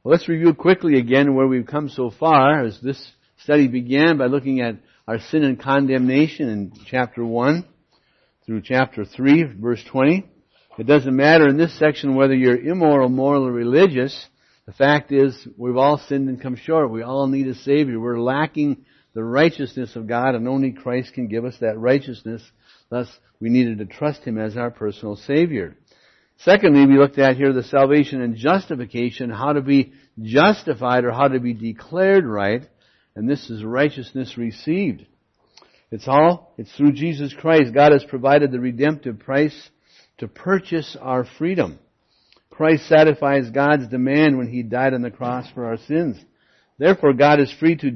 Well, let's review quickly again where we've come so far, as this study began by looking at our sin and condemnation in chapter 1 through chapter 3, verse 20. It doesn't matter in this section whether you're immoral, moral, or religious. The fact is, we've all sinned and come short. We all need a Savior. We're lacking the righteousness of God, and only Christ can give us that righteousness. Thus, we needed to trust Him as our personal Savior. Secondly, we looked at here the salvation and justification, how to be justified or how to be declared right, and this is righteousness received. It's through Jesus Christ. God has provided the redemptive price to purchase our freedom. Christ satisfies God's demand when He died on the cross for our sins. Therefore, God is free to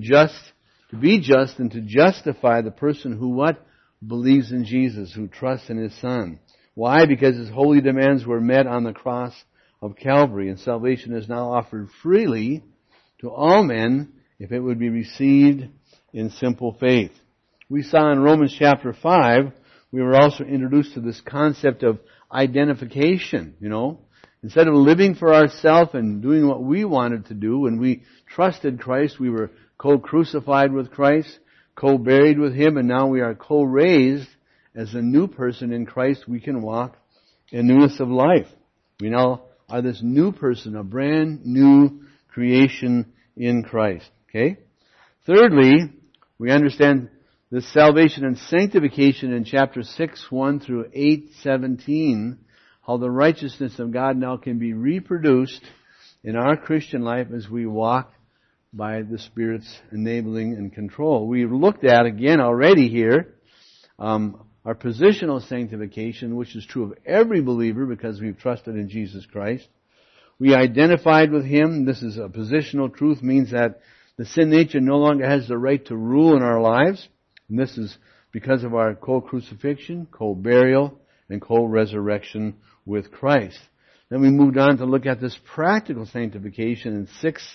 be just and to justify the person who believes in Jesus, who trusts in His Son. Why? Because His holy demands were met on the cross of Calvary, and salvation is now offered freely to all men if it would be received in simple faith. We saw in Romans chapter 5, we were also introduced to this concept of identification, Instead of living for ourselves and doing what we wanted to do, when we trusted Christ, we were co-crucified with Christ, co-buried with Him, and now we are co-raised as a new person in Christ. We can walk in newness of life. We now are this new person, a brand new creation in Christ. Okay? Thirdly, we understand the salvation and sanctification in chapter 6, 1 through 8, 17, how the righteousness of God now can be reproduced in our Christian life as we walk by the Spirit's enabling and control. We've looked at again already here our positional sanctification, which is true of every believer because we've trusted in Jesus Christ. We identified with Him. This is a positional truth, means that the sin nature no longer has the right to rule in our lives. And this is because of our co-crucifixion, co-burial, and co-resurrection with Christ. Then we moved on to look at this practical sanctification in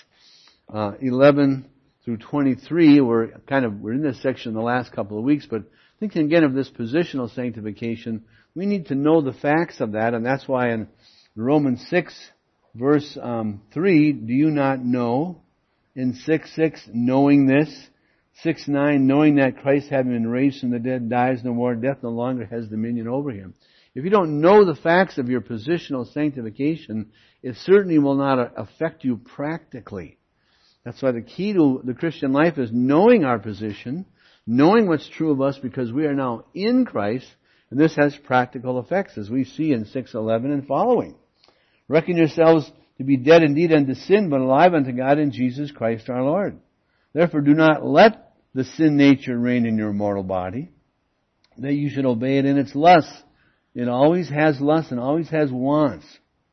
6:11 through 23. We're in this section the last couple of weeks, but thinking again of this positional sanctification, we need to know the facts of that, and that's why in Romans 6, verse 3, do you not know? In 6:6, knowing this. 6:9, knowing that Christ, having been raised from the dead, dies no more, death no longer has dominion over Him. If you don't know the facts of your positional sanctification, it certainly will not affect you practically. That's why the key to the Christian life is knowing our position, knowing what's true of us because we are now in Christ, and this has practical effects, as we see in 6:11 and following. Reckon yourselves to be dead indeed unto sin, but alive unto God in Jesus Christ our Lord. Therefore do not let the sin nature reign in your mortal body, that you should obey it in its lusts. It always has lusts and always has wants.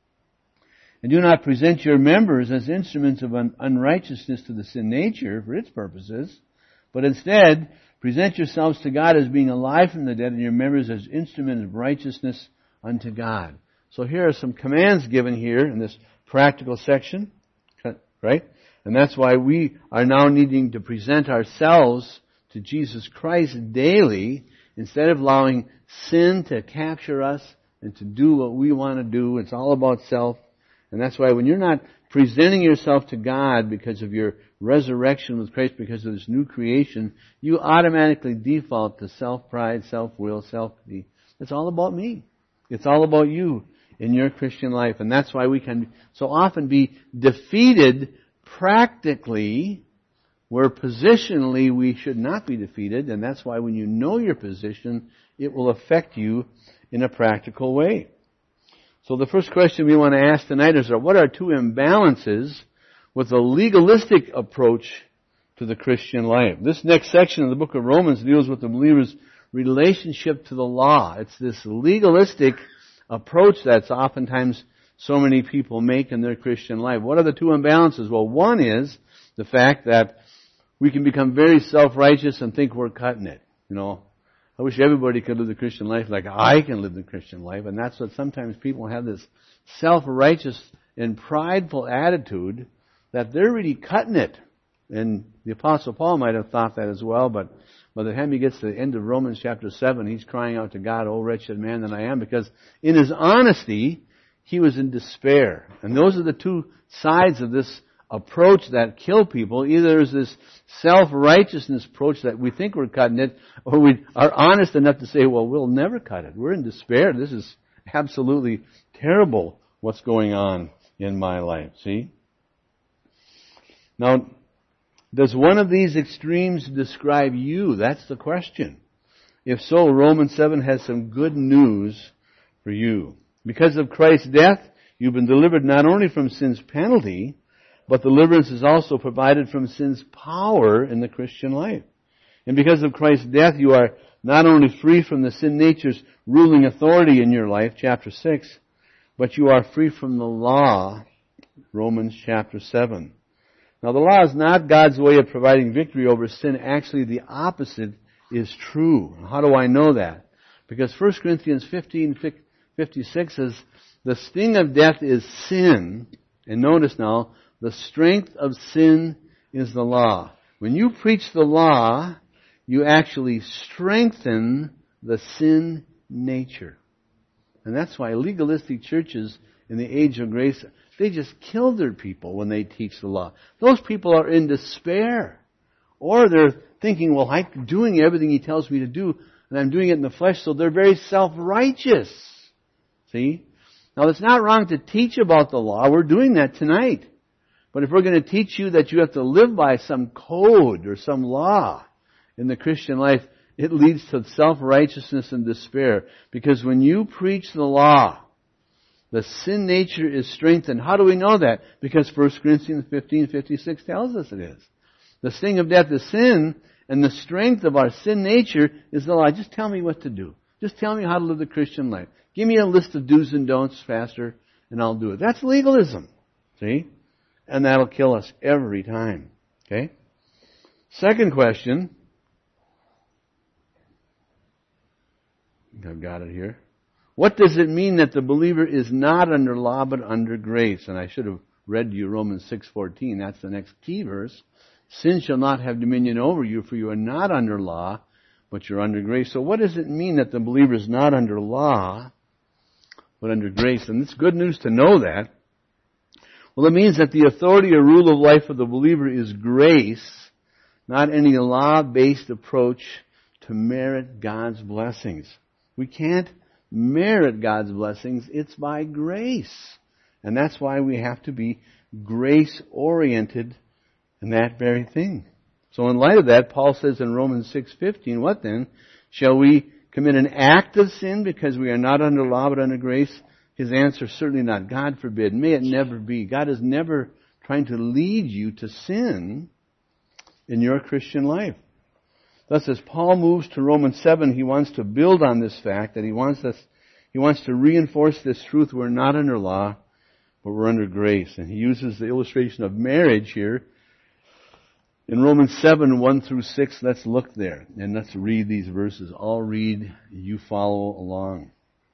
And do not present your members as instruments of unrighteousness to the sin nature for its purposes, but instead present yourselves to God as being alive from the dead, and your members as instruments of righteousness unto God. So here are some commands given here in this practical section, right? And that's why we are now needing to present ourselves to Jesus Christ daily, instead of allowing sin to capture us and to do what we want to do. It's all about self. And that's why when you're not presenting yourself to God because of your resurrection with Christ, because of this new creation, you automatically default to self-pride, self-will, self-pity. It's all about me. It's all about you in your Christian life. And that's why we can so often be defeated practically, where positionally we should not be defeated. And that's why when you know your position, it will affect you in a practical way. So the first question we want to ask tonight is, what are two imbalances with a legalistic approach to the Christian life? This next section of the book of Romans deals with the believer's relationship to the law. It's this legalistic approach that's oftentimes so many people make in their Christian life. What are the two imbalances? Well, one is the fact that we can become very self-righteous and think we're cutting it. I wish everybody could live the Christian life like I can live the Christian life. And that's what sometimes people have, this self-righteous and prideful attitude that they're really cutting it. And the Apostle Paul might have thought that as well, but by the time he gets to the end of Romans chapter 7, he's crying out to God, "O wretched man that I am," because in his honesty, he was in despair. And those are the two sides of this approach that kill people. Either there's this self-righteousness approach that we think we're cutting it, or we are honest enough to say, well, we'll never cut it. We're in despair. This is absolutely terrible what's going on in my life. See? Now, does one of these extremes describe you? That's the question. If so, Romans 7 has some good news for you. Because of Christ's death, you've been delivered not only from sin's penalty, but deliverance is also provided from sin's power in the Christian life. And because of Christ's death, you are not only free from the sin nature's ruling authority in your life, chapter 6, but you are free from the law, Romans chapter 7. Now, the law is not God's way of providing victory over sin. Actually, the opposite is true. How do I know that? Because 1 Corinthians 15:56 says, the sting of death is sin. And notice now, the strength of sin is the law. When you preach the law, you actually strengthen the sin nature. And that's why legalistic churches in the age of grace, they just kill their people when they teach the law. Those people are in despair. Or they're thinking, well, I'm doing everything He tells me to do, and I'm doing it in the flesh, so they're very self-righteous. See? Now, it's not wrong to teach about the law. We're doing that tonight. But if we're going to teach you that you have to live by some code or some law in the Christian life, it leads to self-righteousness and despair. Because when you preach the law, the sin nature is strengthened. How do we know that? Because 1 Corinthians 15:56 tells us it is. The sting of death is sin, and the strength of our sin nature is the law. Just tell me what to do. Just tell me how to live the Christian life. Give me a list of do's and don'ts, Pastor, and I'll do it. That's legalism. See? And that'll kill us every time. Okay? Second question. I've got it here. What does it mean that the believer is not under law but under grace? And I should have read to you Romans 6:14. That's the next key verse. Sin shall not have dominion over you, for you are not under law, but you're under grace. So what does it mean that the believer is not under law, but under grace? And it's good news to know that. Well, it means that the authority or rule of life of the believer is grace, not any law-based approach to merit God's blessings. We can't merit God's blessings. It's by grace. And that's why we have to be grace-oriented in that very thing. So in light of that, Paul says in Romans 6:15, what then? Shall we commit an act of sin because we are not under law but under grace? His answer, certainly not. God forbid. May it never be. God is never trying to lead you to sin in your Christian life. Thus, as Paul moves to Romans 7, he wants to build on this fact that he wants to reinforce this truth. We're not under law, but we're under grace. And he uses the illustration of marriage here. In Romans 7, 1 through 6, let's look there. And let's read these verses. I'll read, you follow along.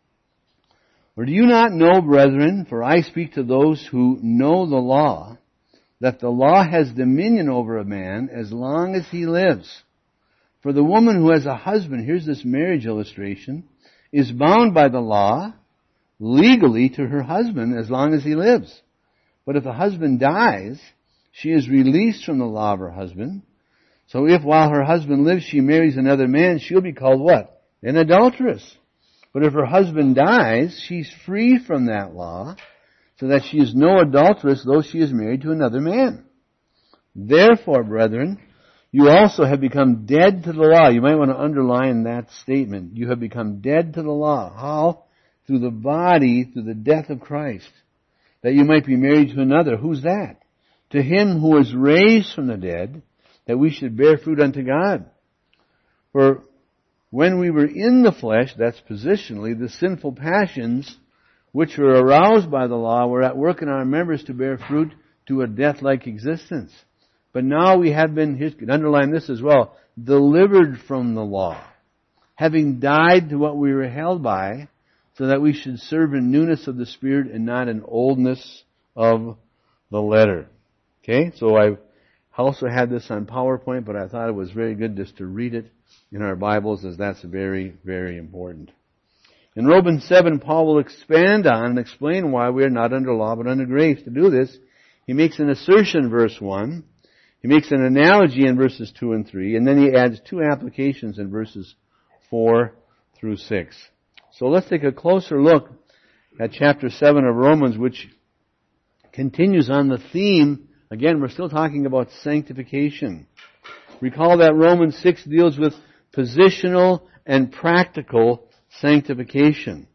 Or do you not know, brethren, for I speak to those who know the law, that the law has dominion over a man as long as he lives. For the woman who has a husband, here's this marriage illustration, is bound by the law legally to her husband as long as he lives. But if the husband dies, she is released from the law of her husband. So if while her husband lives she marries another man, she'll be called what? An adulteress. But if her husband dies, she's free from that law, so that she is no adulteress, though she is married to another man. Therefore, brethren, you also have become dead to the law. You might want to underline that statement. You have become dead to the law. How? Through the body, through the death of Christ, that you might be married to another. Who's that? To Him who was raised from the dead, that we should bear fruit unto God. For when we were in the flesh, that's positionally, the sinful passions which were aroused by the law were at work in our members to bear fruit to a death-like existence. But now we have been, you can underline this as well, delivered from the law, having died to what we were held by, so that we should serve in newness of the Spirit and not in oldness of the letter. Okay, so I also had this on PowerPoint, but I thought it was very good just to read it in our Bibles, as that's very, very important. In Romans 7, Paul will expand on and explain why we are not under law but under grace. To do this, He makes an assertion in verse 1. He makes an analogy in verses 2 and 3. And then he adds two applications in verses 4 through 6. So let's take a closer look at chapter 7 of Romans, which continues on the theme. Again, we're still talking about sanctification. Recall that Romans 6 deals with positional and practical sanctification.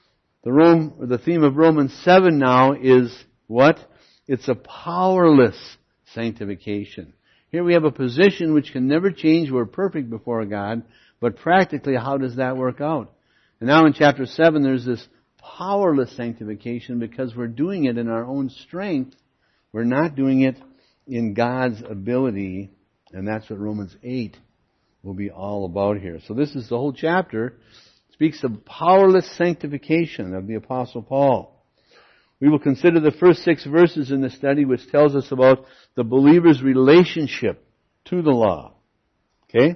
The theme of Romans 7 now is what? It's a powerless sanctification. Here we have a position which can never change. We're perfect before God. But practically, how does that work out? And now in chapter 7, there's this powerless sanctification because we're doing it in our own strength. We're not doing it in God's ability. And that's what Romans 8 will be all about here. So this is the whole chapter. It speaks of powerless sanctification of the Apostle Paul. We will consider the first 6 verses in the study, which tells us about the believer's relationship to the law. Okay?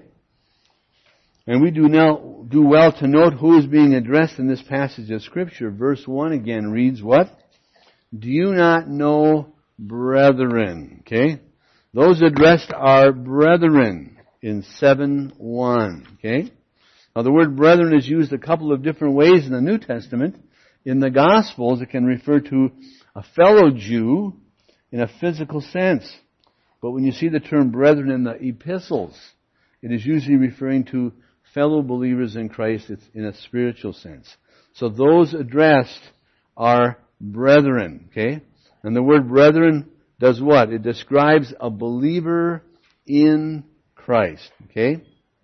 And we do well to note who is being addressed in this passage of Scripture. Verse 1 again reads what? Do you not know, brethren? Okay? Those addressed are brethren in 7:1. Okay? Now the word brethren is used a couple of different ways in the New Testament. In the Gospels, it can refer to a fellow Jew in a physical sense. But when you see the term brethren in the epistles, it is usually referring to fellow believers in Christ. It's in a spiritual sense. So those addressed are brethren. Okay? And the word brethren does what? It describes a believer in Christ. Okay?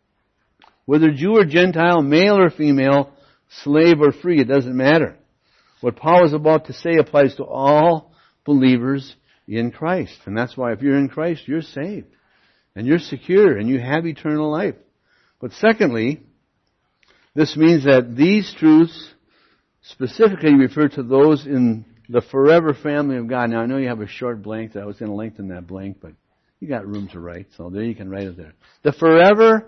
Whether Jew or Gentile, male or female, slave or free, it doesn't matter. What Paul is about to say applies to all believers in Christ. And that's why if you're in Christ, you're saved. And you're secure and you have eternal life. But secondly, this means that these truths specifically refer to those in the forever family of God. Now I know you have a short blank that I was going to lengthen that blank, but you got room to write, so there you can write it there. The forever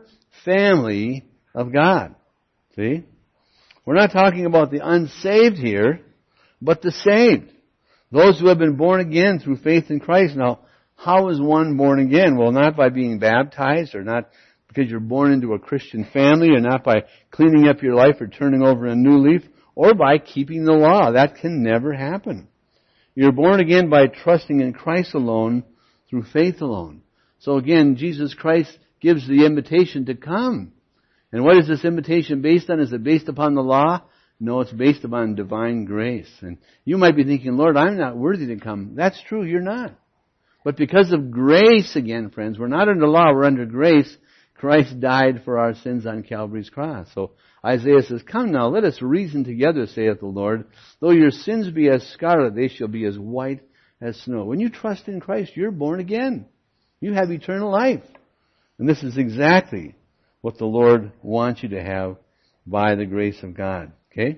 family of God. See? We're not talking about the unsaved here, but the saved. Those who have been born again through faith in Christ. Now, how is one born again? Well, not by being baptized, or not because you're born into a Christian family, or not by cleaning up your life or turning over a new leaf, or by keeping the law. That can never happen. You're born again by trusting in Christ alone, through faith alone. So again, Jesus Christ gives the invitation to come. And what is this invitation based on? Is it based upon the law? No, it's based upon divine grace. And you might be thinking, Lord, I'm not worthy to come. That's true, you're not. But because of grace, again, friends, we're not under law, we're under grace. Christ died for our sins on Calvary's cross. So Isaiah says, come now, let us reason together, saith the Lord. Though your sins be as scarlet, they shall be as white as snow. When you trust in Christ, you're born again. You have eternal life. And this is exactly what the Lord wants you to have by the grace of God. Okay?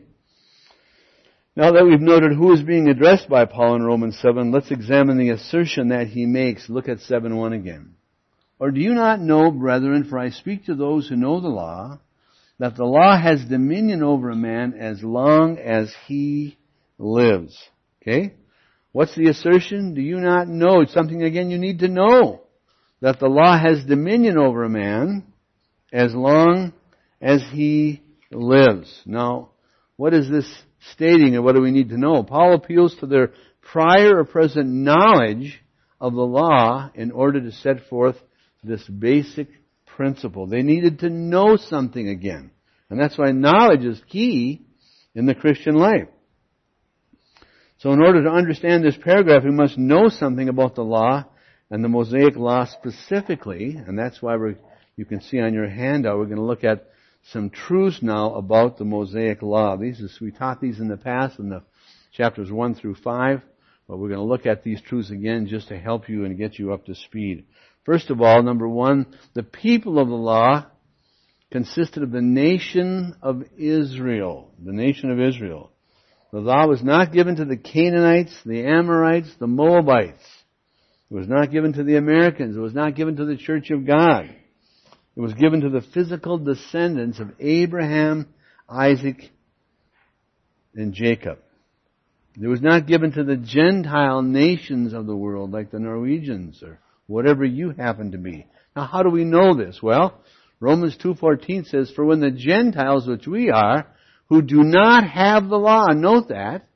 Now that we've noted who is being addressed by Paul in Romans 7, let's examine the assertion that he makes. Look at 7:1 again. Or do you not know, brethren, for I speak to those who know the law, that the law has dominion over a man as long as he lives. Okay? What's the assertion? Do you not know? It's something, again, you need to know. That the law has dominion over a man as long as he lives. Now, what is this stating, and what do we need to know? Paul appeals to their prior or present knowledge of the law in order to set forth this basic principle. They needed to know something again. And that's why knowledge is key in the Christian life. So in order to understand this paragraph, we must know something about the law and the Mosaic law specifically. And that's why you can see on your handout, we're going to look at some truths now about the Mosaic law. We taught these in the past in the chapters 1 through 5. But we're going to look at these truths again just to help you and get you up to speed. First of all, number one, the people of the law consisted of the nation of Israel. The nation of Israel. The law was not given to the Canaanites, the Amorites, the Moabites. It was not given to the Americans. It was not given to the Church of God. It was given to the physical descendants of Abraham, Isaac, and Jacob. It was not given to the Gentile nations of the world like the Norwegians or whatever you happen to be. Now how do we know this? Well, Romans 2:14 says, "For when the Gentiles, which we are, who do not have the law," note that,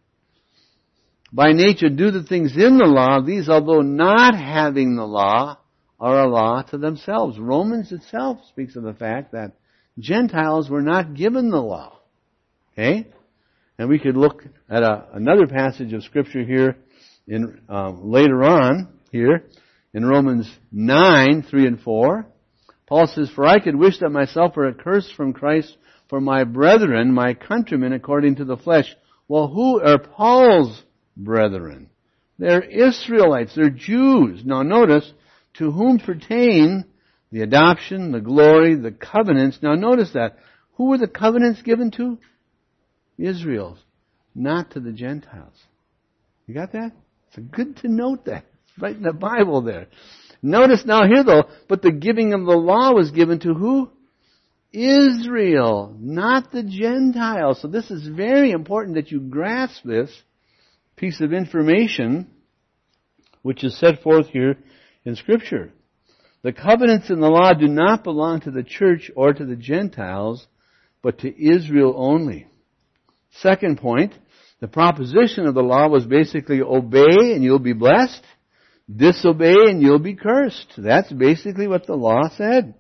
"by nature do the things in the law, these, although not having the law, are a law to themselves." Romans itself speaks of the fact that Gentiles were not given the law. Okay? And we could look at another passage of Scripture here in later on here in Romans 9:3 and 4. Paul says, "For I could wish that myself were accursed from Christ for my brethren, my countrymen, according to the flesh." Well, who are Paul's brethren? They're Israelites. They're Jews. Now notice, to whom pertain the adoption, the glory, the covenants. Now notice that. Who were the covenants given to? Israel, not to the Gentiles. You got that? It's good to note that. It's right in the Bible there. Notice now here though, but the giving of the law was given to who? Israel, not the Gentiles. So this is very important that you grasp this piece of information which is set forth here in Scripture. The covenants in the law do not belong to the church or to the Gentiles, but to Israel only. Second point, the proposition of the law was basically obey and you'll be blessed, disobey and you'll be cursed. That's basically what the law said.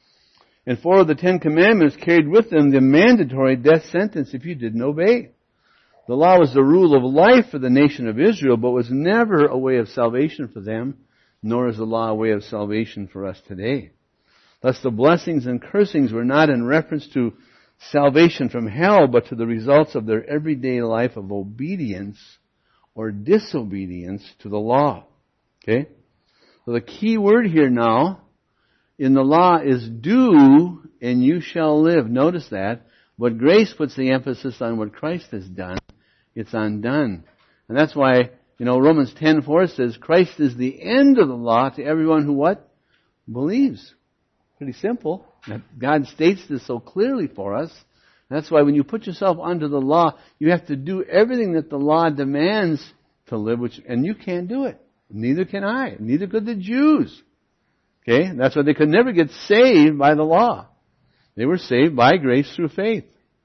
And 4 of the 10 commandments carried with them the mandatory death sentence if you didn't obey. The law was the rule of life for the nation of Israel, but was never a way of salvation for them, nor is the law a way of salvation for us today. Thus the blessings and cursings were not in reference to salvation from hell, but to the results of their everyday life of obedience or disobedience to the law. Okay? So the key word here now in the law is do and you shall live. Notice that. But grace puts the emphasis on what Christ has done. It's undone. And that's why, Romans 10:4 says, Christ is the end of the law to everyone who what? Believes. Pretty simple. God states this so clearly for us. That's why when you put yourself under the law, you have to do everything that the law demands to live, and you can't do it. Neither can I. Neither could the Jews. Okay? That's why they could never get saved by the law. They were saved by grace through faith.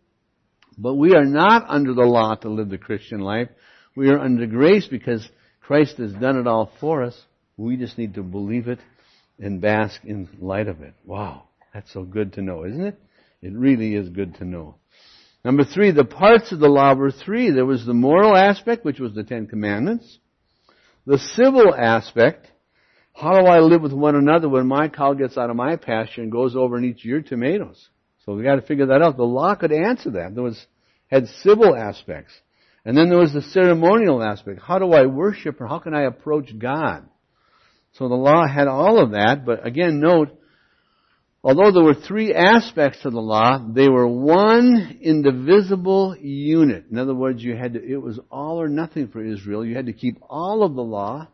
But we are not under the law to live the Christian life. We are under grace because Christ has done it all for us. We just need to believe it and bask in light of it. Wow. That's so good to know, isn't it? It really is good to know. Number 3, the parts of the law were 3. There was the moral aspect, which was the 10 commandments. The civil aspect, how do I live with one another when my cow gets out of my pasture and goes over and eats your tomatoes? So we got to figure that out. The law could answer that. Had civil aspects. And then there was the ceremonial aspect. How do I worship or how can I approach God? So the law had all of that, but again note, although there were 3 aspects to the law, they were one indivisible unit. In other words, it was all or nothing for Israel. You had to keep all of the law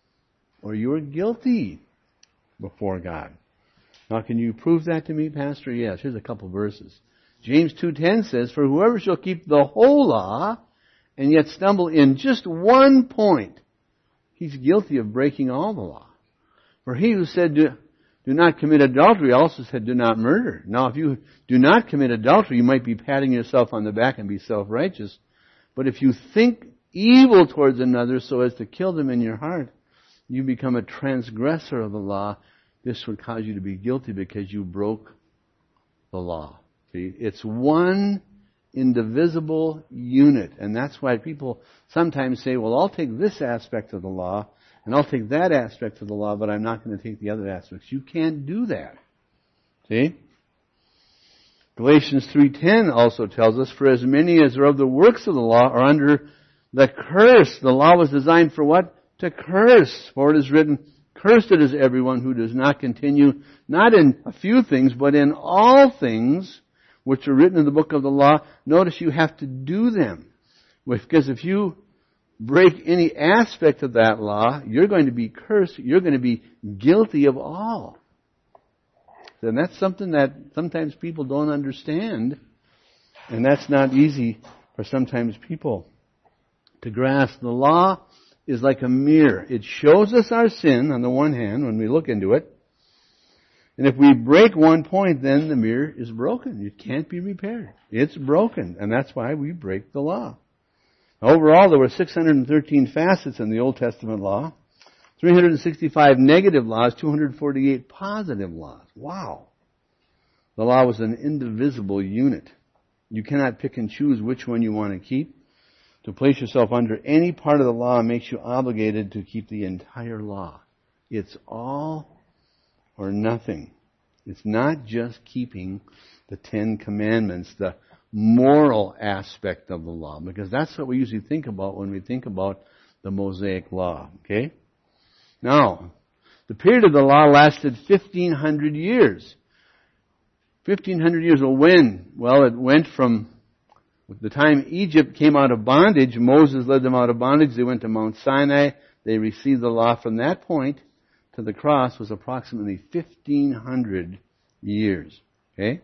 or you were guilty before God. Now can you prove that to me, Pastor? Yes, here's a couple verses. James 2:10 says, "For whoever shall keep the whole law and yet stumble in just one point, he's guilty of breaking all the law. For he who said, do not commit adultery, also said, do not murder." Now, if you do not commit adultery, you might be patting yourself on the back and be self-righteous. But if you think evil towards another so as to kill them in your heart, you become a transgressor of the law. This would cause you to be guilty because you broke the law. See, it's one indivisible unit. And that's why people sometimes say, well, I'll take this aspect of the law and I'll take that aspect of the law, but I'm not going to take the other aspects. You can't do that. See? Galatians 3:10 also tells us, "For as many as are of the works of the law are under the curse." The law was designed for what? To curse. For it is written, "Cursed is everyone who does not continue, not in a few things, but in all things which are written in the book of the law." Notice you have to do them. Because if you break any aspect of that law, you're going to be cursed. You're going to be guilty of all. And that's something that sometimes people don't understand. And that's not easy for sometimes people to grasp. The law is like a mirror. It shows us our sin on the one hand when we look into it. And if we break one point, then the mirror is broken. It can't be repaired. It's broken. And that's why we break the law. Overall, there were 613 facets in the Old Testament law. 365 negative laws, 248 positive laws. Wow. The law was an indivisible unit. You cannot pick and choose which one you want to keep. To place yourself under any part of the law makes you obligated to keep the entire law. It's all or nothing. It's not just keeping the 10 Commandments, the moral aspect of the law, because that's what we usually think about when we think about the Mosaic law. Okay? Now, the period of the law lasted 1,500 years. 1,500 years. Well, when? Well, it went from the time Egypt came out of bondage, Moses led them out of bondage, they went to Mount Sinai, they received the law. From that point to the cross was approximately 1,500 years. Okay?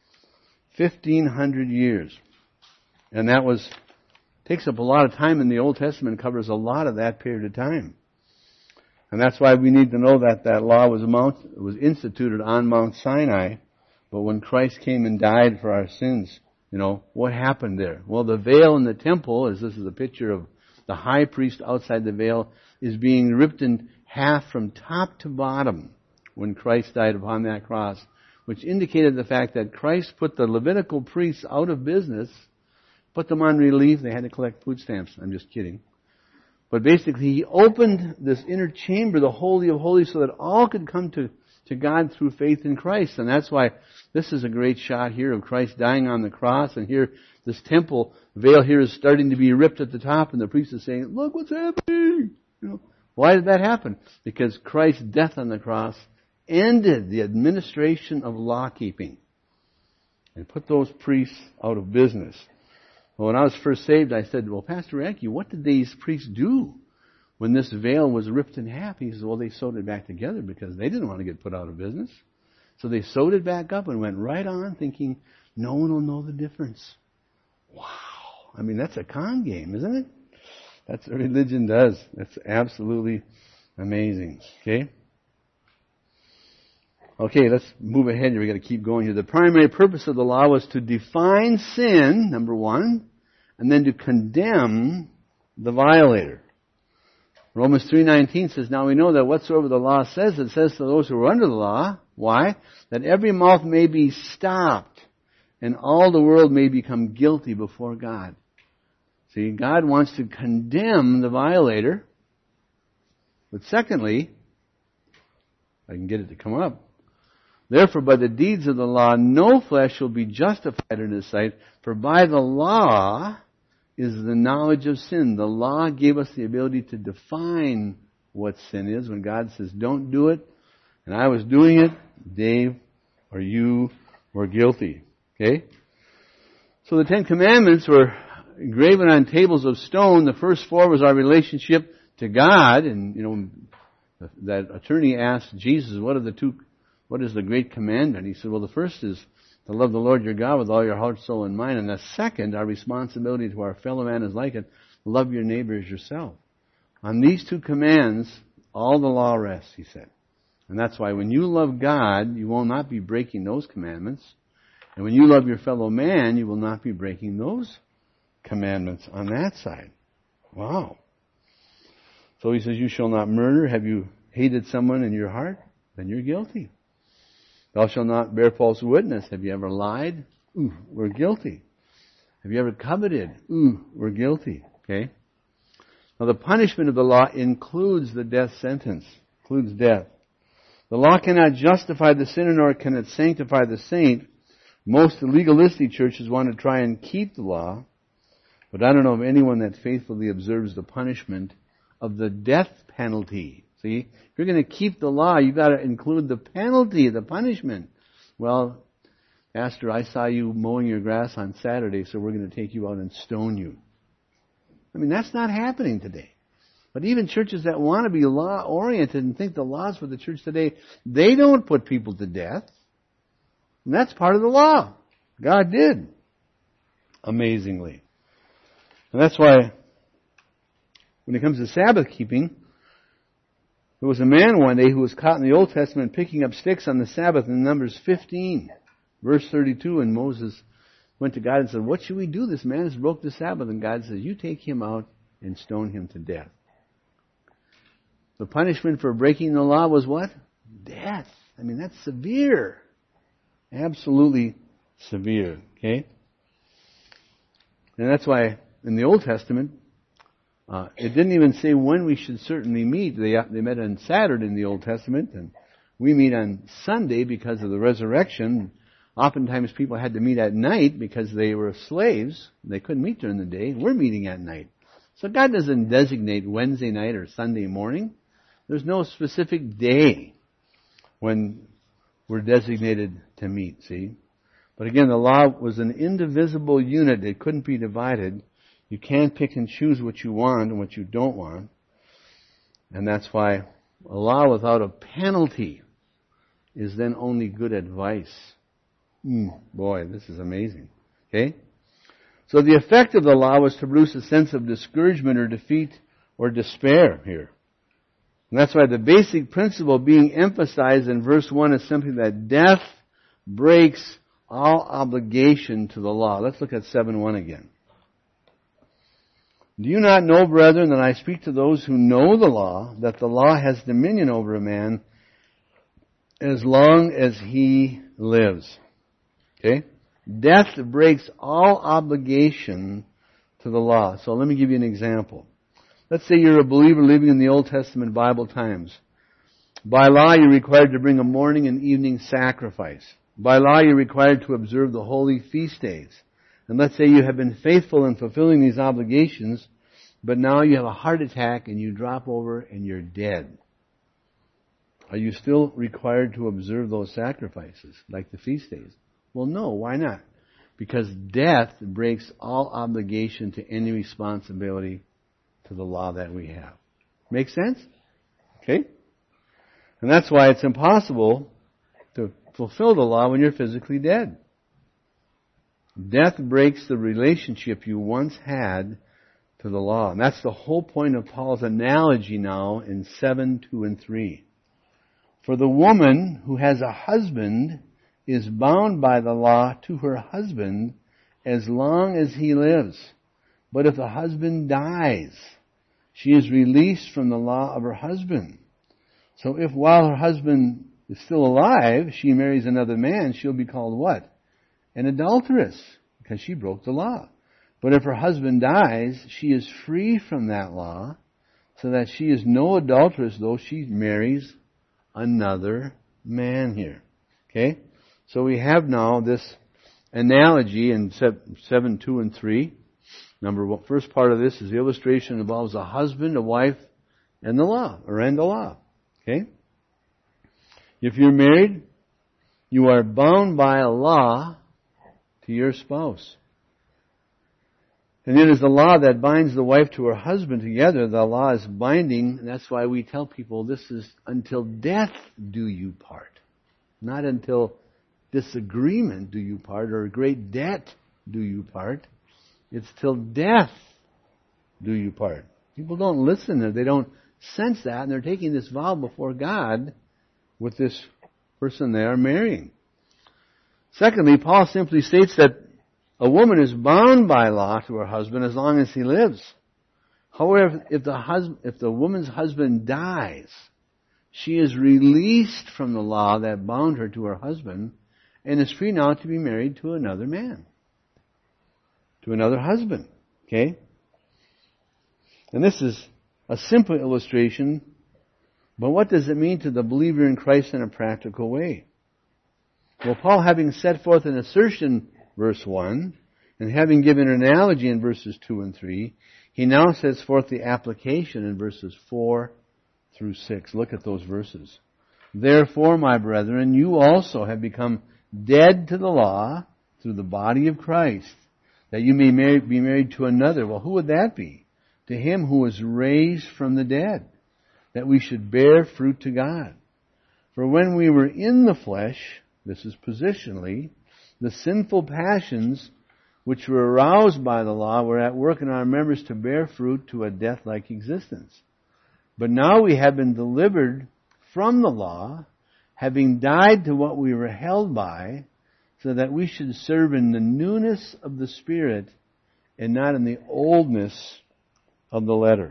1,500 years. And that takes up a lot of time in the Old Testament, covers a lot of that period of time. And that's why we need to know that that law was instituted on Mount Sinai. But when Christ came and died for our sins, what happened there? Well, the veil in the temple, as this is a picture of the high priest outside the veil, is being ripped in half from top to bottom when Christ died upon that cross, which indicated the fact that Christ put the Levitical priests out of business, put them on relief. They had to collect food stamps. I'm just kidding. But basically, He opened this inner chamber, the Holy of Holies, so that all could come to God through faith in Christ. And that's why this is a great shot here of Christ dying on the cross. And here, this temple veil here is starting to be ripped at the top, and the priest is saying, "Look what's happening!" Why did that happen? Because Christ's death on the cross ended the administration of law keeping and put those priests out of business. Well, when I was first saved, I said, "Well, Pastor Ranke, what did these priests do when this veil was ripped in half?" He says, "Well, they sewed it back together because they didn't want to get put out of business. So they sewed it back up and went right on thinking, no one will know the difference." Wow. I mean, that's a con game, isn't it? That's what religion does. That's absolutely amazing. Okay? Okay, let's move ahead here. We've got to keep going here. The primary purpose of the law was to define sin, number one, and then to condemn the violator. Romans 3:19 says, "Now we know that whatsoever the law says, it says to those who are under the law." Why? "That every mouth may be stopped, and all the world may become guilty before God." See, God wants to condemn the violator. But secondly, I can get it to come up. "Therefore, by the deeds of the law, no flesh shall be justified in His sight, for by the law is the knowledge of sin." The law gave us the ability to define what sin is. When God says, "Don't do it," and I was doing it, Dave or you were guilty. Okay? So the 10 Commandments were engraven on tables of stone. The first 4 was our relationship to God. And, that attorney asked Jesus, what is the great commandment? He said, well, the first is to love the Lord your God with all your heart, soul, and mind. And the second, our responsibility to our fellow man is like it. Love your neighbor as yourself. On these 2 commands, all the law rests, he said. And that's why when you love God, you will not be breaking those commandments. And when you love your fellow man, you will not be breaking those commandments on that side. Wow. So he says, you shall not murder. Have you hated someone in your heart? Then you're guilty. Thou shalt not bear false witness. Have you ever lied? Ooh, we're guilty. Have you ever coveted? Ooh, we're guilty. Okay? Now the punishment of the law includes the death sentence. Includes death. The law cannot justify the sinner, nor can it sanctify the saint. Most legalistic churches want to try and keep the law, but I don't know of anyone that faithfully observes the punishment of the death penalty. See, if you're going to keep the law, you've got to include the penalty, the punishment. Well, Pastor, I saw you mowing your grass on Saturday, so we're going to take you out and stone you. I mean, that's not happening today. But even churches that want to be law-oriented and think the law's for the church today, they don't put people to death. And that's part of the law. God did. Amazingly. And that's why when it comes to Sabbath keeping, there was a man one day who was caught in the Old Testament picking up sticks on the Sabbath in Numbers 15, verse 32, and Moses went to God and said, "What should we do? This man has broke the Sabbath." And God says, "You take him out and stone him to death." The punishment for breaking the law was what? Death. I mean, that's severe. Absolutely severe. Okay? And that's why in the Old Testament, it didn't even say when we should certainly meet. They met on Saturday in the Old Testament, and we meet on Sunday because of the resurrection. Oftentimes people had to meet at night because they were slaves. They couldn't meet during the day. We're meeting at night. So God doesn't designate Wednesday night or Sunday morning. There's no specific day when we're designated to meet, see? But again, the law was an indivisible unit. It couldn't be divided. You can't pick and choose what you want and what you don't want. And that's why a law without a penalty is then only good advice. Boy, this is amazing. Okay? So the effect of the law was to produce a sense of discouragement or defeat or despair here. And that's why the basic principle being emphasized in verse 1 is simply that death breaks all obligation to the law. Let's look at 7:1 again. "Do you not know, brethren, that I speak to those who know the law, that the law has dominion over a man as long as he lives?" Okay? Death breaks all obligation to the law. So let me give you an example. Let's say you're a believer living in the Old Testament Bible times. By law, you're required to bring a morning and evening sacrifice. By law, you're required to observe the holy feast days. And let's say you have been faithful in fulfilling these obligations, but now you have a heart attack and you drop over and you're dead. Are you still required to observe those sacrifices, like the feast days? Well, no. Why not? Because death breaks all obligation to any responsibility to the law that we have. Make sense? Okay? And that's why it's impossible to fulfill the law when you're physically dead. Death breaks the relationship you once had to the law. And that's the whole point of Paul's analogy now in 7:2 and 3. "For the woman who has a husband is bound by the law to her husband as long as he lives. But if the husband dies, she is released from the law of her husband. So if while her husband is still alive, she marries another man, she'll be called what? An adulteress, because she broke the law. But if her husband dies, she is free from that law, so that she is no adulteress, though she marries another man" here. Okay? So we have now this analogy in 7:2 and 3. First part of this is the illustration involves a husband, a wife, and the law, and the law. Okay? If you're married, you are bound by a law to your spouse. And it is the law that binds the wife to her husband together. The law is binding, and that's why we tell people this is until death do you part. Not until disagreement do you part, or great debt do you part. It's till death do you part. People don't listen, they don't sense that, and they're taking this vow before God with this person they are marrying. Secondly, Paul simply states that a woman is bound by law to her husband as long as he lives. However, if the woman's husband dies, she is released from the law that bound her to her husband and is free now to be married to another man, to another husband. Okay? And this is a simple illustration, but what does it mean to the believer in Christ in a practical way? Well, Paul, having set forth an assertion, verse 1, and having given an analogy in verses 2 and 3, he now sets forth the application in verses 4 through 6. Look at those verses. "Therefore, my brethren, you also have become dead to the law through the body of Christ, that you may be married to another." Well, who would that be? "To him who was raised from the dead, that we should bear fruit to God. For when we were in the flesh," this is positionally, "the sinful passions which were aroused by the law, were at work in our members to bear fruit to a death-like existence. But now we have been delivered from the law, having died to what we were held by, so that we should serve in the newness of the Spirit and not in the oldness of the letter.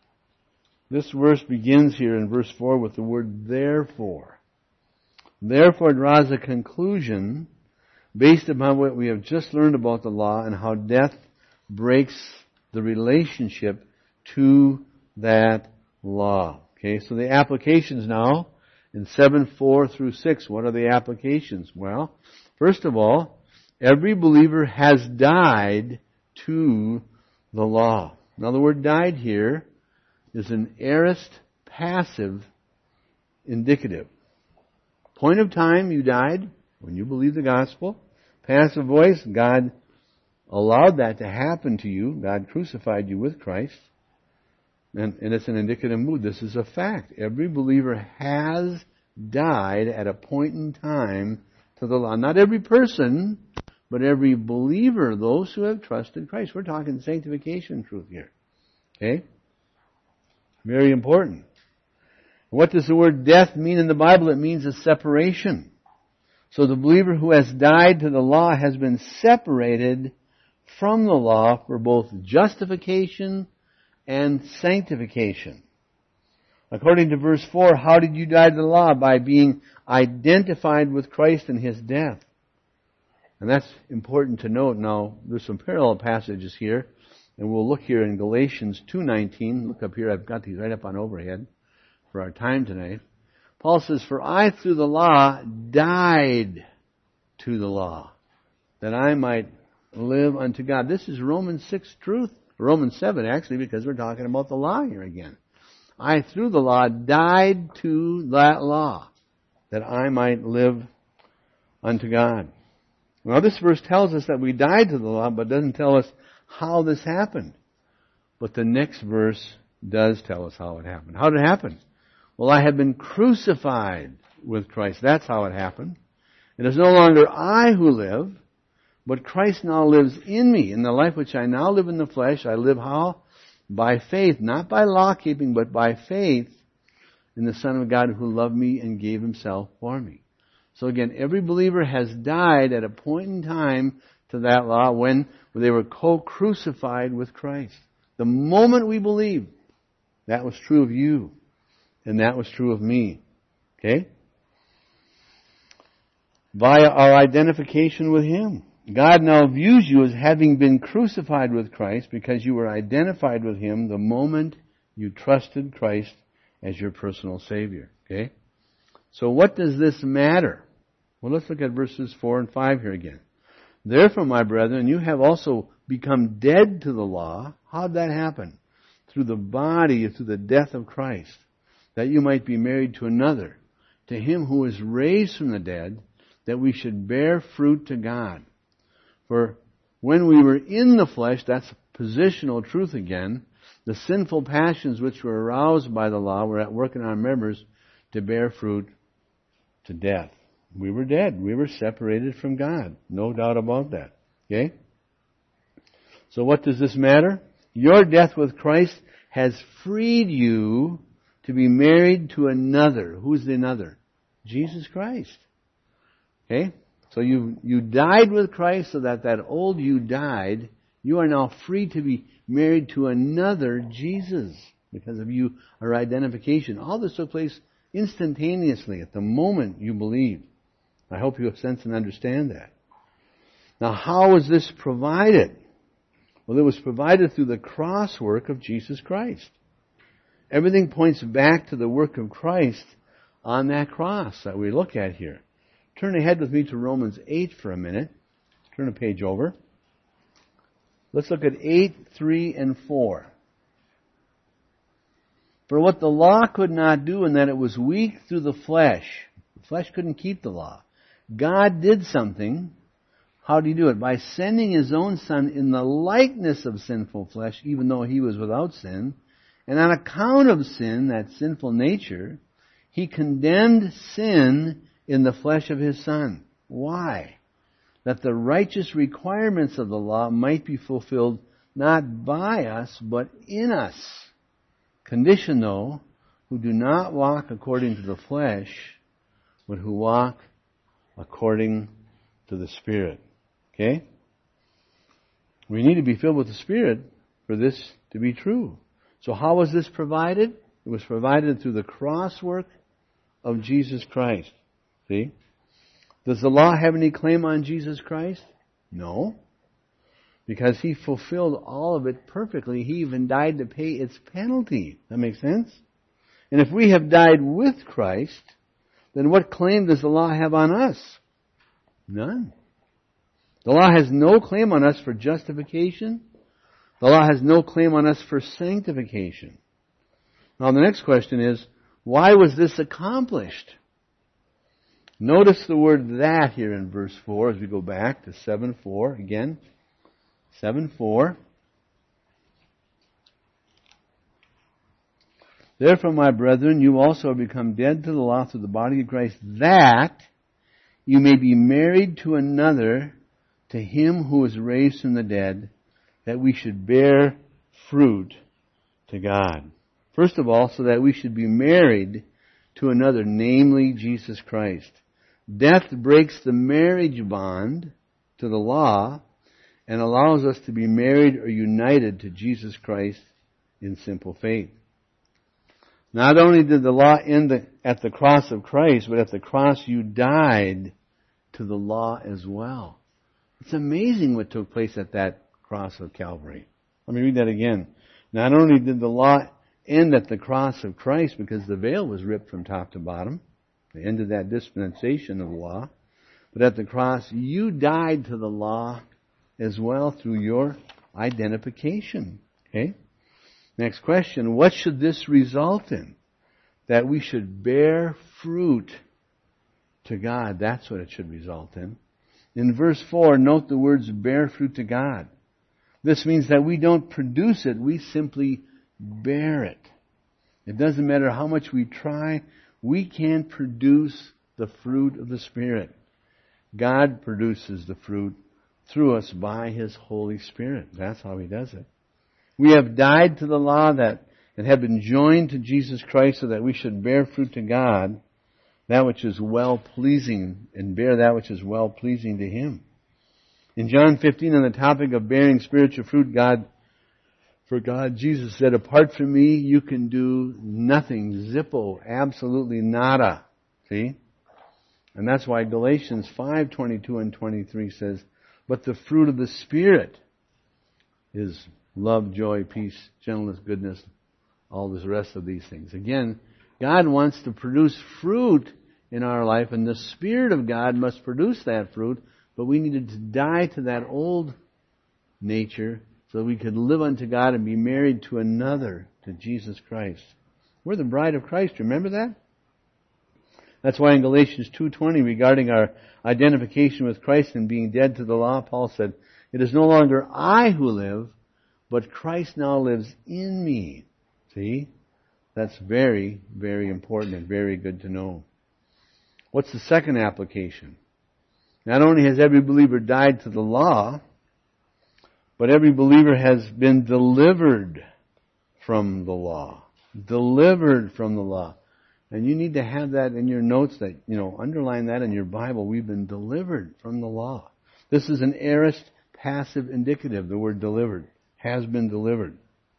This verse begins here in verse 4 with the word therefore. Therefore it draws a conclusion based upon what we have just learned about the law and how death breaks the relationship to that law. Okay, so the applications now in 7:4 through 6. What are the applications? Well, first of all, every believer has died to the law. Now the word died here is an aorist passive indicative. Point of time, you died when you believed the gospel. Passive voice, God allowed that to happen to you. God crucified you with Christ. And it's an indicative mood. This is a fact. Every believer has died at a point in time to the law. Not every person, but every believer, those who have trusted Christ. We're talking sanctification truth here. Okay? Very important. What does the word death mean in the Bible? It means a separation. So the believer who has died to the law has been separated from the law for both justification and sanctification. According to verse 4, how did you die to the law? By being identified with Christ in His death. And that's important to note. Now, there's some parallel passages here, and we'll look here in Galatians 2:19. Look up here, I've got these right up on overhead for our time tonight. Paul says, for I through the law died to the law, that I might live unto God. This is Romans 6 truth. Romans 7 actually, because we're talking about the law here again. I through the law died to that law, that I might live unto God. Well, this verse tells us that we died to the law, but doesn't tell us how this happened. But the next verse does tell us how it happened. How did it happen? Well, I have been crucified with Christ. That's how it happened. It is no longer I who live, but Christ now lives in me. In the life which I now live in the flesh, I live how? By faith, not by law keeping, but by faith in the Son of God who loved me and gave Himself for me. So again, every believer has died at a point in time to that law when they were co-crucified with Christ. The moment we believed, that was true of you, and that was true of me. Okay? Via our identification with Him. God now views you as having been crucified with Christ because you were identified with Him the moment you trusted Christ as your personal Savior. Okay? So what does this matter? Well, let's look at verses 4 and 5 here again. Therefore, my brethren, you have also become dead to the law. How did that happen? Through the body, through the death of Christ, that you might be married to another, to Him who is raised from the dead, that we should bear fruit to God. For when we were in the flesh, that's positional truth again, the sinful passions which were aroused by the law were at work in our members to bear fruit to death. We were dead. We were separated from God. No doubt about that. Okay? So what does this matter? Your death with Christ has freed you to be married to another. Who's the another? Jesus Christ. Okay? So you died with Christ so that old you died. You are now free to be married to another Jesus because of our identification. All this took place instantaneously at the moment you believed. I hope you have sense and understand that. Now, how was this provided? Well, it was provided through the cross work of Jesus Christ. Everything points back to the work of Christ on that cross that we look at here. Turn ahead with me to Romans 8 for a minute. Turn a page over. Let's look at 8, 3, and 4. For what the law could not do in that it was weak through the flesh couldn't keep the law. God did something. How did He do it? By sending His own Son in the likeness of sinful flesh, even though He was without sin. And on account of sin, that sinful nature, He condemned sin in the flesh of His Son. Why? that the righteous requirements of the law might be fulfilled not by us, but in us. Condition, though, who do not walk according to the flesh, but who walk according to the Spirit. Okay? We need to be filled with the Spirit for this to be true. So how was this provided? It was provided through the cross work of Jesus Christ. See? Does the law have any claim on Jesus Christ? No. Because He fulfilled all of it perfectly. He even died to pay its penalty. That makes sense? And if we have died with Christ, then what claim does the law have on us? None. The law has no claim on us for justification. The law has no claim on us for sanctification. Now the next question is, why was this accomplished? Notice the word that here in verse 4 as we go back to 7:4 again. 7:4. Therefore, my brethren, you also have become dead to the law through the body of Christ, that you may be married to another, to Him who was raised from the dead, that we should bear fruit to God. First of all, so that we should be married to another, namely Jesus Christ. Death breaks the marriage bond to the law and allows us to be married or united to Jesus Christ in simple faith. Not only did the law end at the cross of Christ, but at the cross you died to the law as well. It's amazing what took place at that cross of Calvary. Let me read that again. Not only did the law end at the cross of Christ because the veil was ripped from top to bottom, the end of that dispensation of the law, but at the cross you died to the law as well through your identification. Okay? Next question, what should this result in? That we should bear fruit to God. That's what it should result in. In verse 4, note the words bear fruit to God. This means that we don't produce it, we simply bear it. It doesn't matter how much we try, we can't produce the fruit of the Spirit. God produces the fruit through us by His Holy Spirit. That's how He does it. We have died to the law and have been joined to Jesus Christ so that we should bear fruit to God, that which is well-pleasing, and bear that which is well-pleasing to Him. In John 15, on the topic of bearing spiritual fruit, Jesus said, apart from me, you can do nothing. Zippo, absolutely nada. See? And that's why Galatians 5:22 and 23 says, but the fruit of the Spirit is love, joy, peace, gentleness, goodness, all the rest of these things. Again, God wants to produce fruit in our life, and the Spirit of God must produce that fruit, but we needed to die to that old nature so that we could live unto God and be married to another, to Jesus Christ. We're the bride of Christ, remember that? That's why in Galatians 2:20, regarding our identification with Christ and being dead to the law, Paul said, it is no longer I who live, but Christ now lives in me. See? That's very, very important and very good to know. What's the second application? Not only has every believer died to the law, but every believer has been delivered from the law. Delivered from the law. And you need to have that in your notes, that, underline that in your Bible. We've been delivered from the law. This is an aorist passive indicative, the word delivered. Has been delivered.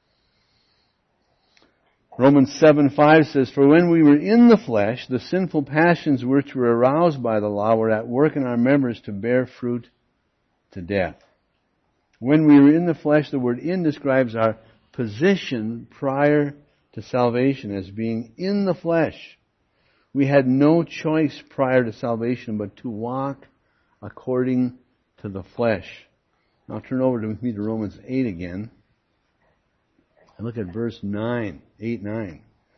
Romans 7:5 says, for when we were in the flesh, the sinful passions which were aroused by the law were at work in our members to bear fruit to death. When we were in the flesh, the word in describes our position prior to salvation as being in the flesh. We had no choice prior to salvation but to walk according to the flesh. Now turn over with me to Romans 8 again. And look at verse 9, 8-9.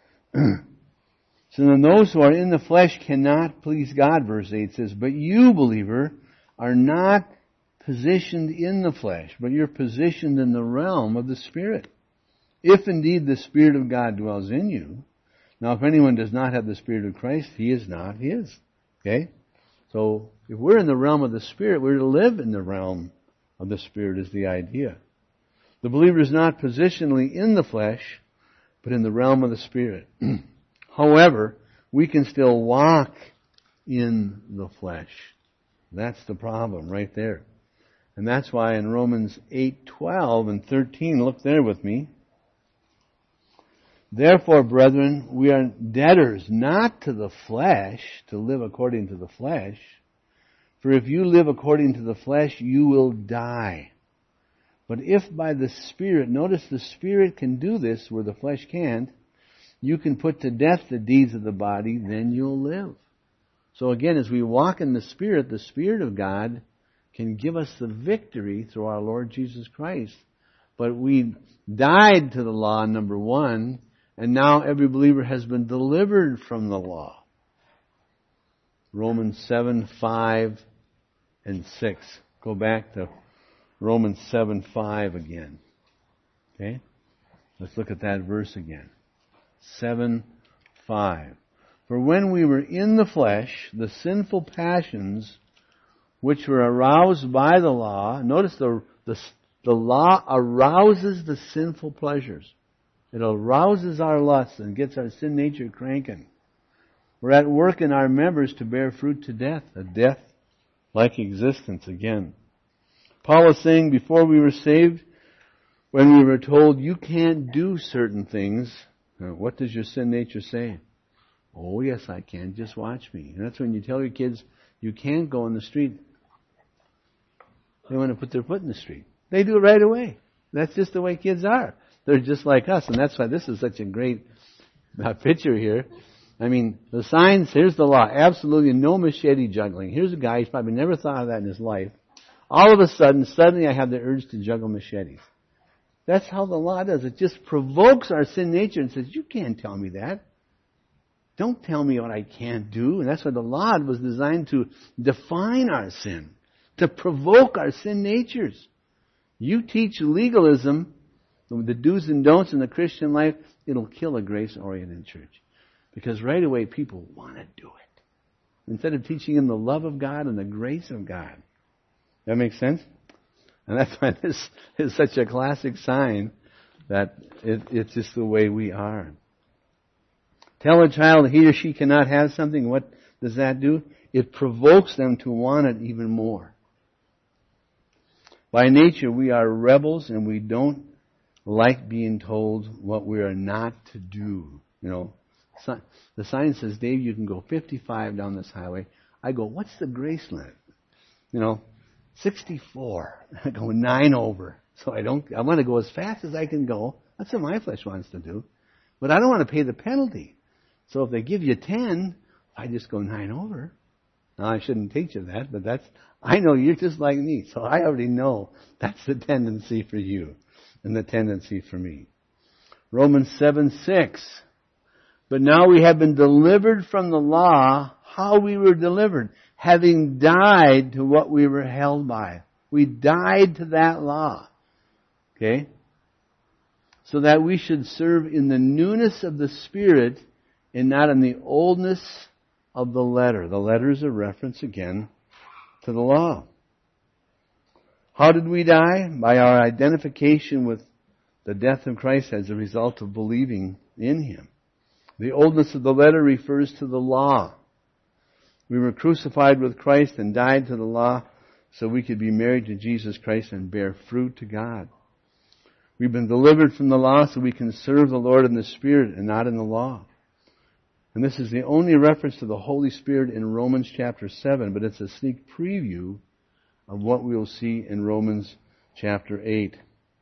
So then those who are in the flesh cannot please God, verse 8 says, but you, believer, are not positioned in the flesh, but you're positioned in the realm of the Spirit. If indeed the Spirit of God dwells in you. Now if anyone does not have the Spirit of Christ, he is not His. Okay? So if we're in the realm of the Spirit, we're to live in the realm of the Spirit is the idea. The believer is not positionally in the flesh, but in the realm of the Spirit. However, we can still walk in the flesh. That's the problem right there. And that's why in Romans 8:12 and 13, look there with me. Therefore, brethren, we are debtors not to the flesh, to live according to the flesh. For if you live according to the flesh, you will die. But if by the Spirit, notice the Spirit can do this where the flesh can't, you can put to death the deeds of the body, then you'll live. So again, as we walk in the Spirit of God can give us the victory through our Lord Jesus Christ. But we died to the law, number one, and now every believer has been delivered from the law. Romans 7:5 and 6. Go back to Romans 7:5 again. Okay? Let's look at that verse again. 7:5. For when we were in the flesh, the sinful passions which were aroused by the law, notice the law arouses the sinful pleasures. It arouses our lusts and gets our sin nature cranking. We're at work in our members to bear fruit to death, a death-like existence again. Paul is saying before we were saved, when we were told you can't do certain things, what does your sin nature say? Oh yes, I can. Just watch me. And that's when you tell your kids you can't go in the street. They want to put their foot in the street. They do it right away. That's just the way kids are. They're just like us. And that's why this is such a great picture here. I mean, the signs, here's the law. Absolutely no machete juggling. Here's a guy, he's probably never thought of that in his life. All of a sudden, suddenly I have the urge to juggle machetes. That's how the law does. It just provokes our sin nature and says, you can't tell me that. Don't tell me what I can't do. And that's why the law was designed to define our sin, to provoke our sin natures. You teach legalism, the do's and don'ts in the Christian life, it'll kill a grace-oriented church. Because right away people want to do it. Instead of teaching them the love of God and the grace of God. That makes sense? And that's why this is such a classic sign that it's just the way we are. Tell a child he or she cannot have something, what does that do? It provokes them to want it even more. By nature, we are rebels and we don't like being told what we are not to do. You know, the sign says, Dave, you can go 55 down this highway. I go, what's the grace limit? 64. I go 9 over. So I want to go as fast as I can go. That's what my flesh wants to do. But I don't want to pay the penalty. So if they give you 10, I just go 9 over. Now I shouldn't teach you that, but I know you're just like me. So I already know that's the tendency for you and the tendency for me. Romans 7:6. But now we have been delivered from the law. How we were delivered? Having died to what we were held by. We died to that law. Okay? So that we should serve in the newness of the Spirit and not in the oldness of the letter. The letter is a reference again to the law. How did we die? By our identification with the death of Christ as a result of believing in Him. The oldness of the letter refers to the law. We were crucified with Christ and died to the law so we could be married to Jesus Christ and bear fruit to God. We've been delivered from the law so we can serve the Lord in the Spirit and not in the law. And this is the only reference to the Holy Spirit in Romans chapter 7, but it's a sneak preview of what we will see in Romans chapter 8.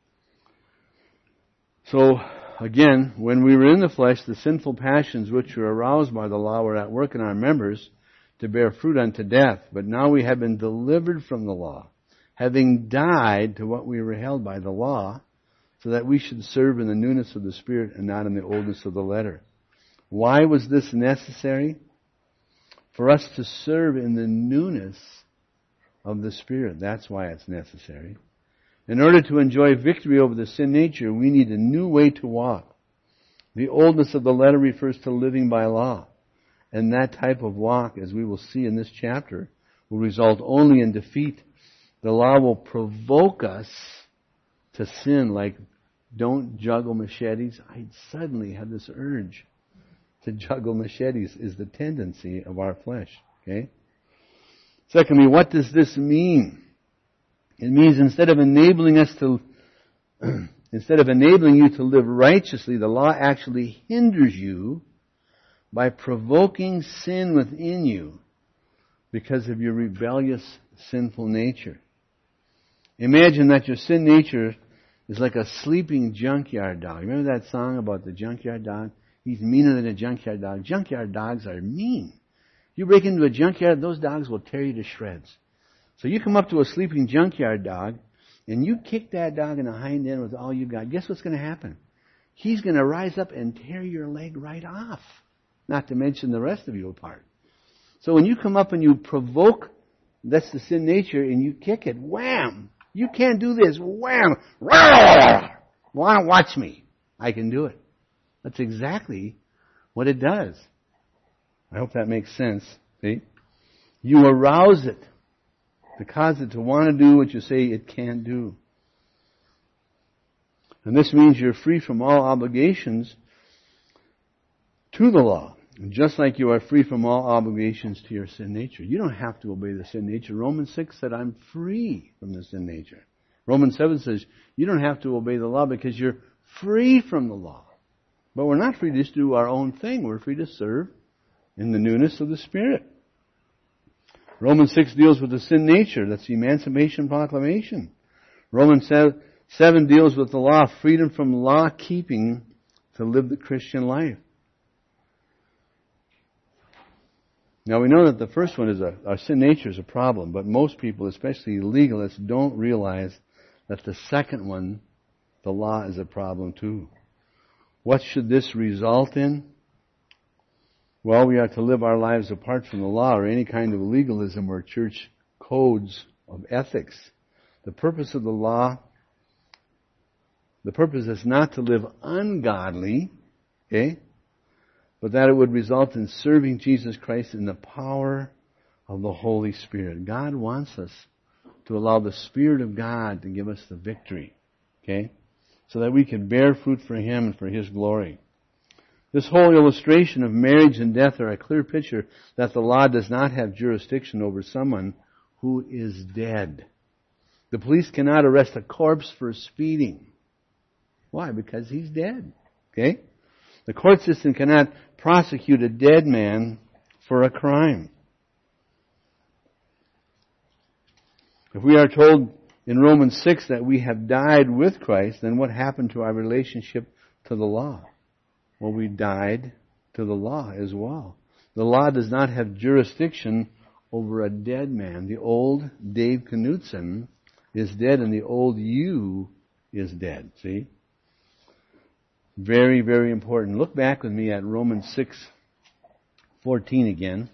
So, again, when we were in the flesh, the sinful passions which were aroused by the law were at work in our members to bear fruit unto death. But now we have been delivered from the law, having died to what we were held by the law, so that we should serve in the newness of the Spirit and not in the oldness of the letter. Why was this necessary? For us to serve in the newness of the Spirit. That's why it's necessary. In order to enjoy victory over the sin nature, we need a new way to walk. The oldness of the letter refers to living by law. And that type of walk, as we will see in this chapter, will result only in defeat. The law will provoke us to sin, like don't juggle machetes. I suddenly had this urge to juggle machetes is the tendency of our flesh. Okay? Secondly, what does this mean? It means instead of enabling you to live righteously, the law actually hinders you by provoking sin within you because of your rebellious, sinful nature. Imagine that your sin nature is like a sleeping junkyard dog. Remember that song about the junkyard dog? He's meaner than a junkyard dog. Junkyard dogs are mean. You break into a junkyard, those dogs will tear you to shreds. So you come up to a sleeping junkyard dog, and you kick that dog in the hind end with all you got. Guess what's going to happen? He's going to rise up and tear your leg right off. Not to mention the rest of you apart. So when you come up and you provoke, that's the sin nature, and you kick it, wham! You can't do this, wham! Watch me. I can do it. That's exactly what it does. I hope that makes sense. See? You arouse it to cause it to want to do what you say it can't do. And this means you're free from all obligations to the law. And just like you are free from all obligations to your sin nature. You don't have to obey the sin nature. Romans 6 said, I'm free from the sin nature. Romans 7 says, you don't have to obey the law because you're free from the law. But we're not free to just do our own thing. We're free to serve in the newness of the Spirit. Romans 6 deals with the sin nature. That's the Emancipation Proclamation. Romans 7 deals with the law, freedom from law keeping to live the Christian life. Now we know that the first one is our sin nature is a problem, but most people, especially legalists, don't realize that the second one, the law, is a problem too. What should this result in? Well, we are to live our lives apart from the law or any kind of legalism or church codes of ethics. The purpose of the law, the purpose is not to live ungodly, okay? But that it would result in serving Jesus Christ in the power of the Holy Spirit. God wants us to allow the Spirit of God to give us the victory, okay? So that we can bear fruit for Him and for His glory. This whole illustration of marriage and death are a clear picture that the law does not have jurisdiction over someone who is dead. The police cannot arrest a corpse for speeding. Why? Because he's dead. Okay? The court system cannot prosecute a dead man for a crime. If we are told in Romans 6 that we have died with Christ, then what happened to our relationship to the law? Well, we died to the law as well. The law does not have jurisdiction over a dead man. The old Dave Knutson is dead and the old you is dead. See? Very, very important. Look back with me at Romans 6:14 again.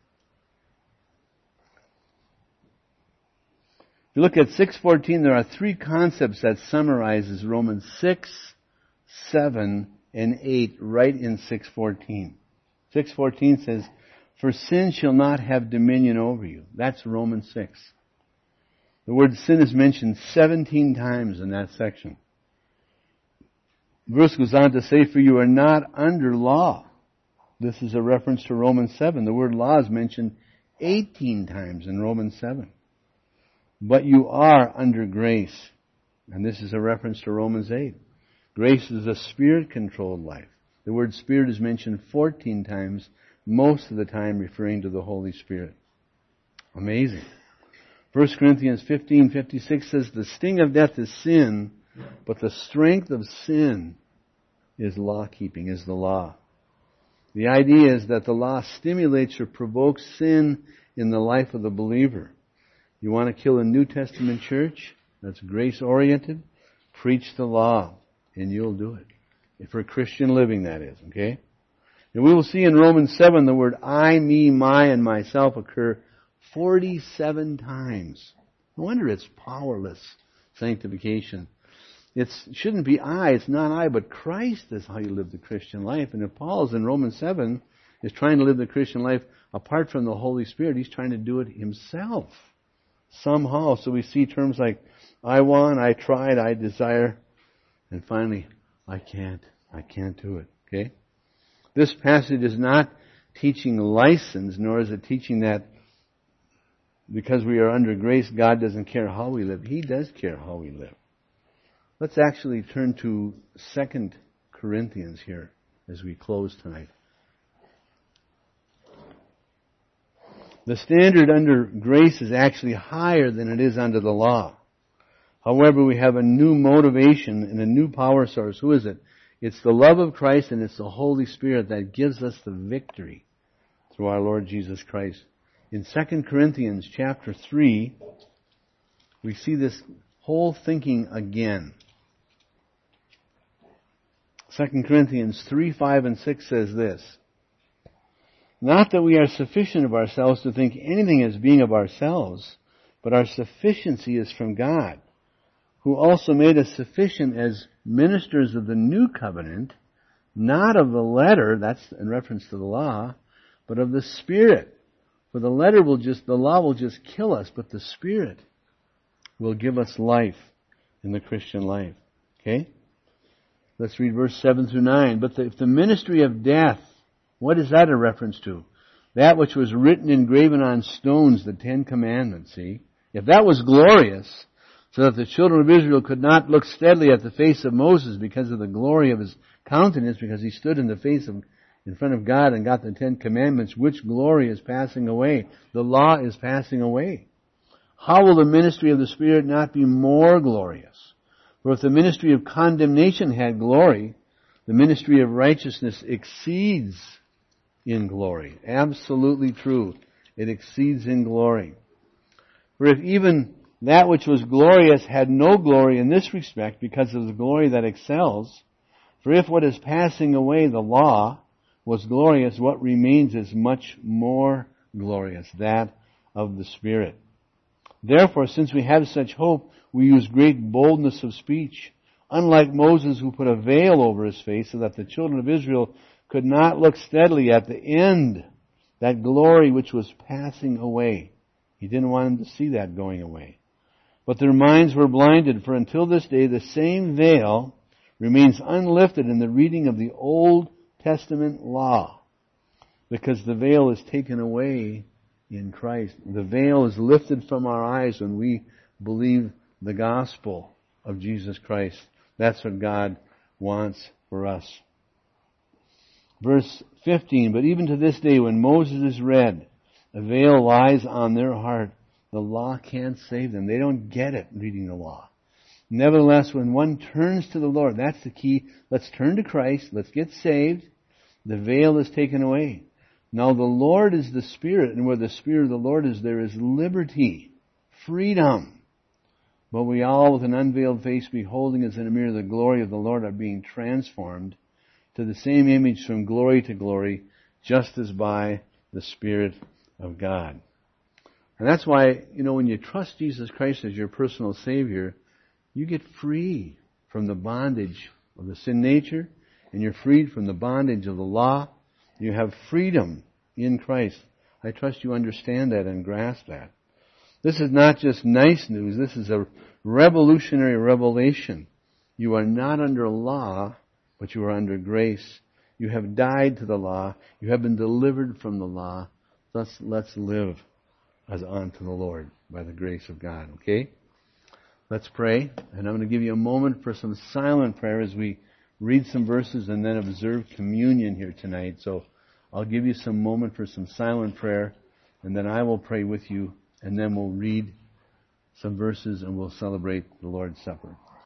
If you look at 6:14, there are three concepts that summarizes Romans 6, 7, and 8 right in 6:14. 6:14 says, "For sin shall not have dominion over you." That's Romans 6. The word sin is mentioned 17 times in that section. The verse goes on to say, "For you are not under law." This is a reference to Romans 7. The word law is mentioned 18 times in Romans 7. "But you are under grace." And this is a reference to Romans 8. Grace is a Spirit-controlled life. The word Spirit is mentioned 14 times, most of the time referring to the Holy Spirit. Amazing. 1 Corinthians 15:56 says, "The sting of death is sin, but the strength of sin is law-keeping," is the law. The idea is that the law stimulates or provokes sin in the life of the believer. You want to kill a New Testament church that's grace-oriented? Preach the law, and you'll do it. For Christian living, that is, okay? And we will see in Romans 7 the word I, me, my, and myself occur 47 times. No wonder it's powerless sanctification. It shouldn't be I, it's not I, but Christ is how you live the Christian life. And if Paul is in Romans 7, is trying to live the Christian life apart from the Holy Spirit. He's trying to do it himself somehow. So we see terms like, I want, I tried, I desire, and finally, I can't do it. Okay? This passage is not teaching license, nor is it teaching that because we are under grace, God doesn't care how we live. He does care how we live. Let's actually turn to 2 Corinthians here as we close tonight. The standard under grace is actually higher than it is under the law. However, we have a new motivation and a new power source. Who is it? It's the love of Christ, and it's the Holy Spirit that gives us the victory through our Lord Jesus Christ. In 2 Corinthians chapter 3, we see this whole thinking again. 2 Corinthians 3, 5, and 6 says this, not that we are sufficient of ourselves to think anything as being of ourselves, but our sufficiency is from God, who also made us sufficient as ministers of the new covenant, not of the letter, that's in reference to the law, but of the Spirit. For the law will just kill us, but the Spirit will give us life in the Christian life. Okay? Let's read verse 7 through 9. But if the ministry of death, what is that a reference to? That which was written, engraven on stones, the 10 Commandments, see? If that was glorious, so that the children of Israel could not look steadily at the face of Moses because of the glory of his countenance, because he stood in front of God and got the 10 Commandments, which glory is passing away? The law is passing away. How will the ministry of the Spirit not be more glorious? For if the ministry of condemnation had glory, the ministry of righteousness exceeds in glory. Absolutely true. It exceeds in glory. For if even that which was glorious had no glory in this respect because of the glory that excels, for if what is passing away, the law, was glorious, what remains is much more glorious, that of the Spirit. Therefore, since we have such hope, we use great boldness of speech, unlike Moses, who put a veil over his face so that the children of Israel could not look steadily at the end, that glory which was passing away. He didn't want them to see that going away. But their minds were blinded, for until this day the same veil remains unlifted in the reading of the Old Testament law, because the veil is taken away in Christ. The veil is lifted from our eyes when we believe the gospel of Jesus Christ. That's what God wants for us. Verse 15, but even to this day when Moses is read, a veil lies on their heart. The law can't save them. They don't get it reading the law. Nevertheless, when one turns to the Lord, that's the key. Let's turn to Christ. Let's get saved. The veil is taken away. Now the Lord is the Spirit, and where the Spirit of the Lord is, there is liberty, freedom. But we all, with an unveiled face, beholding as in a mirror the glory of the Lord, are being transformed to the same image from glory to glory, just as by the Spirit of God. And that's why, when you trust Jesus Christ as your personal Savior, you get free from the bondage of the sin nature, and you're freed from the bondage of the law. You have freedom in Christ. I trust you understand that and grasp that. This is not just nice news. This is a revolutionary revelation. You are not under law, but you are under grace. You have died to the law. You have been delivered from the law. Thus, let's live as unto the Lord by the grace of God. Okay? Let's pray. And I'm going to give you a moment for some silent prayer as we read some verses and then observe communion here tonight. So I'll give you some moment for some silent prayer, and then I will pray with you, and then we'll read some verses and we'll celebrate the Lord's Supper.